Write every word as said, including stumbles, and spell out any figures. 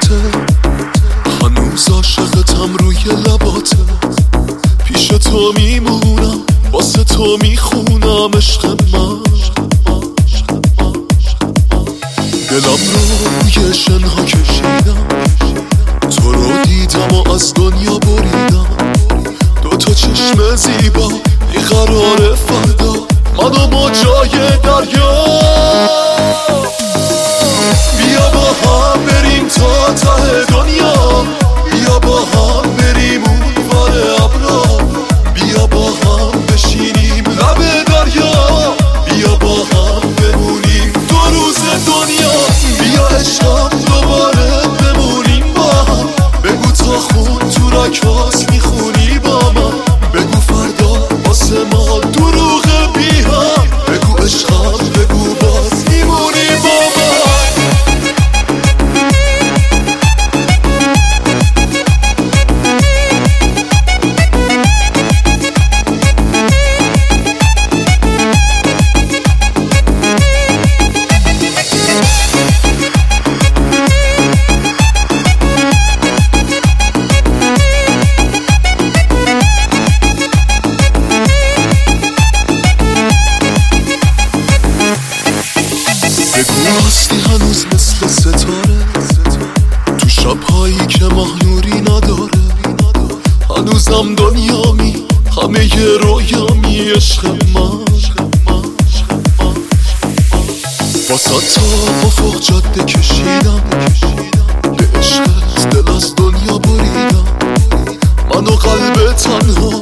حرفاته، هنوز عاشقتم روی لباته. پیش تو میمونم، واسه تو میخونم عشق من. دلم رو روی شنها کشیدم، تو رو دیدم و از دنیا بریدم. دوتا چشم زیبا بیقرار فردا، منو با جای دریا. بیا با هم بریم تا ته دنیا، بیا با هم بریم اون ور ابرا. بیا با هم بشینیم لب دریا، بیا با هم بمونیم دو روز دنیا. بیا عشقم دوباره بمونیم با هم، بگو تا خون تو رکاس میخونی با من. بگو فردا واسه ما دروغ بی هم، بگو عشقم بگو باز میمونی با من. بگو هستی هنوز مثل ستاره، تو شبهایی که ماه نوری نداره. هنوزم دنیامی، همه یه رویامی عشق من. واسه تا افق جاده کشیدم، به عشقت دل از دنیا بریدم. من و قلب تنها